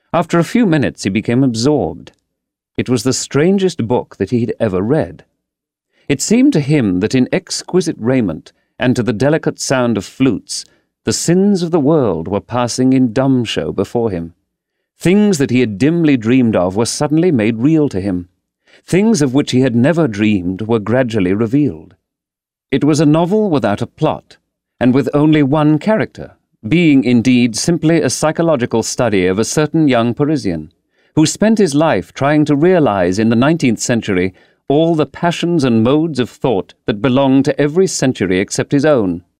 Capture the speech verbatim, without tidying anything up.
After a few minutes he became absorbed. It was the strangest book that he had ever read. It seemed to him that in exquisite raiment and to the delicate sound of flutes, the sins of the world were passing in dumb show before him. Things that he had dimly dreamed of were suddenly made real to him. Things of which he had never dreamed were gradually revealed. It was a novel without a plot, and with only one character, being indeed simply a psychological study of a certain young Parisian, who spent his life trying to realize in the nineteenth century all the passions and modes of thought that belonged to every century except his own.